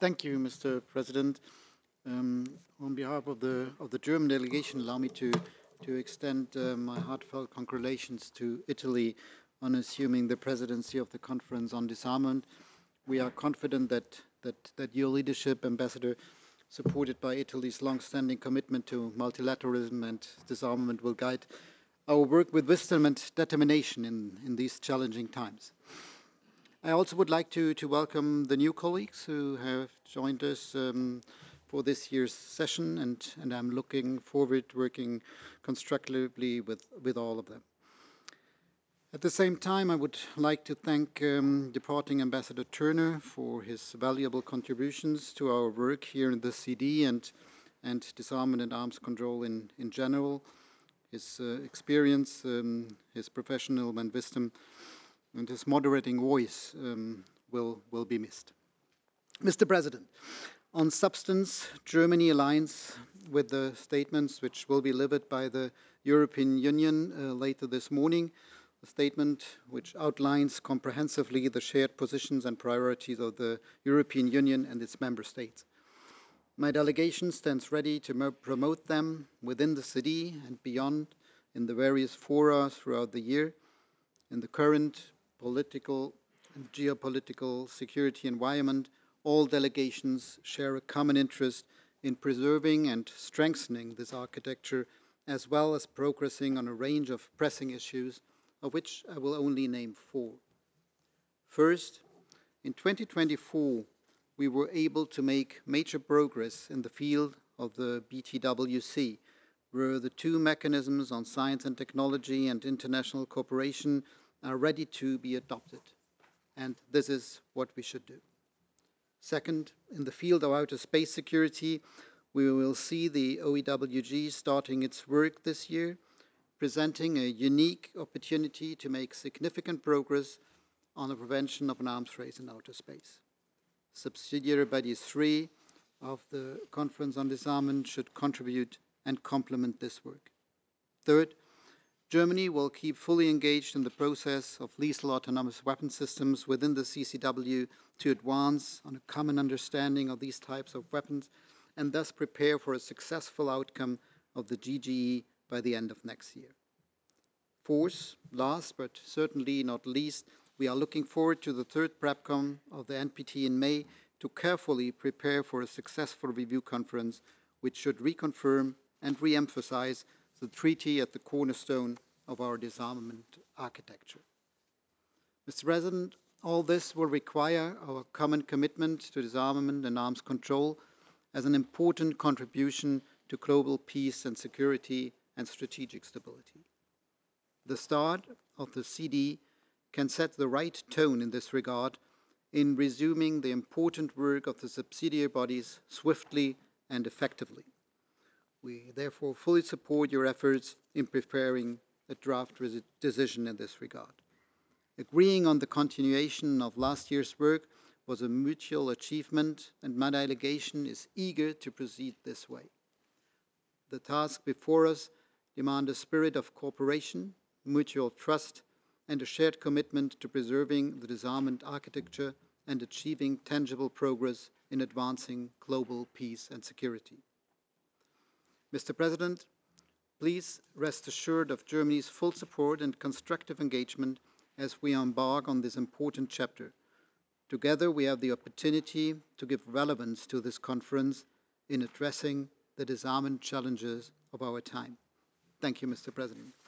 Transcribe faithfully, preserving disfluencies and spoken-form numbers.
Thank you, Mister President. Um, on behalf of the of the German delegation, allow me to to extend uh, my heartfelt congratulations to Italy on assuming the presidency of the Conference on Disarmament. We are confident that that that your leadership, Ambassador, supported by Italy's long-standing commitment to multilateralism and disarmament, will guide our work with wisdom and determination in, in these challenging times. I also would like to, to welcome the new colleagues who have joined us um, for this year's session, and, and I'm looking forward to working constructively with, with all of them. At the same time, I would like to thank um, departing Ambassador Turner for his valuable contributions to our work here in the C D and, and disarmament and arms control in, in general. His uh, experience, um, his professional and wisdom, and his moderating voice um, will, will be missed. Mister President, on substance, Germany aligns with the statements which will be delivered by the European Union uh, later this morning, a statement which outlines comprehensively the shared positions and priorities of the European Union and its member states. My delegation stands ready to promote them within the C D and beyond in the various fora throughout the year. In the current political and geopolitical security environment, all delegations share a common interest in preserving and strengthening this architecture, as well as progressing on a range of pressing issues, of which I will only name four. First, in twenty twenty-four, we were able to make major progress in the field of the B T W C, where the two mechanisms on science and technology and international cooperation are ready to be adopted. And this is what we should do. Second, in the field of outer space security, we will see the O E W G starting its work this year, presenting a unique opportunity to make significant progress on the prevention of an arms race in outer space. Subsidiary bodies three of the Conference on Disarmament should contribute and complement this work. Third, Germany will keep fully engaged in the process of lethal autonomous weapon systems within the C C W to advance on a common understanding of these types of weapons and thus prepare for a successful outcome of the G G E by the end of next year. Fourth, last but certainly not least, we are looking forward to the third PrepCon of the N P T in May to carefully prepare for a successful review conference which should reconfirm and re-emphasize the treaty at the cornerstone of our disarmament architecture. Mister President, all this will require our common commitment to disarmament and arms control as an important contribution to global peace and security and strategic stability. The start of the C D can set the right tone in this regard in resuming the important work of the subsidiary bodies swiftly and effectively. We therefore fully support your efforts in preparing a draft decision in this regard. Agreeing on the continuation of last year's work was a mutual achievement, and my delegation is eager to proceed this way. The task before us demands a spirit of cooperation, mutual trust, and a shared commitment to preserving the disarmament architecture and achieving tangible progress in advancing global peace and security. Mister President, please rest assured of Germany's full support and constructive engagement as we embark on this important chapter. Together, we have the opportunity to give relevance to this conference in addressing the disarmament challenges of our time. Thank you, Mister President.